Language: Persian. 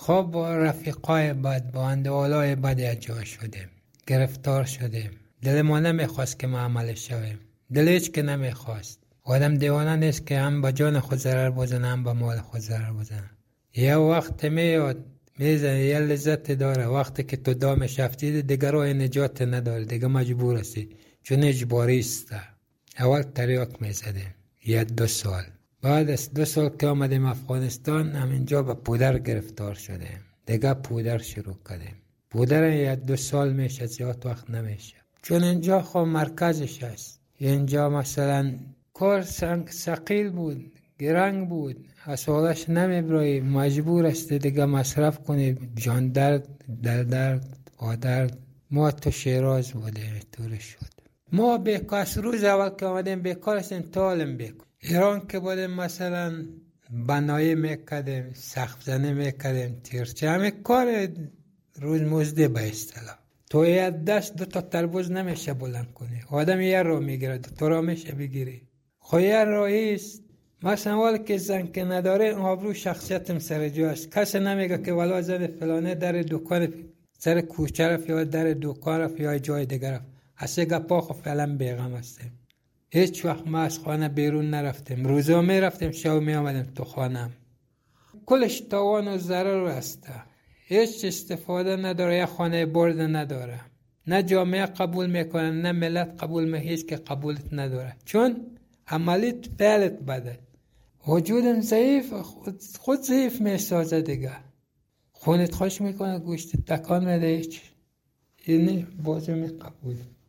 خب با رفیقای بد، با اندوالای بد یک جا شدیم، گرفتار شدیم. دل ما نمیخواست که معامله شویم، دل هیچ که نمیخواست. آدم دیوانه نیست که هم با جان خود ضرر بزنه هم با مال خود ضرر بزنه. یه وقت میاد میزنه، یه لذت داره. وقتی که تو دامش افتیده دیگه راه نجات نداره، دیگه مجبور هستی، چون اجباری است. اول تریاک میزدیم 1-2 سال، بعد از 2 سال که آمدیم افغانستان همینجا به پودر گرفتار شدیم. دیگه پودر شروع کردیم. پودر 1-2 سال میشه، زیاد وقت نمیشه، چون اینجا خب مرکزش هست. اینجا مثلا کار ثقیل بود، گرنگ بود، حسالش نمیبرایی، مجبور است دیگه مصرف کنی. جان درد، درد، آدرد. ما تو شیراز بودیم، طور شد. ما بیکاس روز اول که آمدیم بیکار هستیم، تالم بیکار. ایران که بودیم مثلا بنایی میکردیم، سقف زنی میکردیم، تیرچه، همه کار روز مزده به اصطلاح. تو یه دست 2 تا تربوز نمیشه بلند کنی، آدم یه رو میگیره، 2 تا رو میشه بگیری. خو یه راهیست. مثلا ولی که زن که نداره آبرو شخصیتم سر جاست. کسی نمیگه که والا زن فلانه در دکان سر کوچه رفت یا در دکان رفت یا جای دیگر رفت. اصلا گپا خو فعلا بیغم هستیم. هیچ وقت ما از خانه بیرون نرفتیم، روزا می رفتیم، شب می آمدیم تو خانم. کلش تاوان و ضرر است. هیچ استفاده نداره، یه خانه برد نداره، نه جامعه قبول میکنه، نه ملت قبول میکنه، هیچ که قبولت نداره، چون عملیت فعلت بده. وجودم ضعیف، خود ضعیف میسازه دیگه. خونت خوش میکنه، گوشت تکان میده، هیچ. یعنی بازم قبول.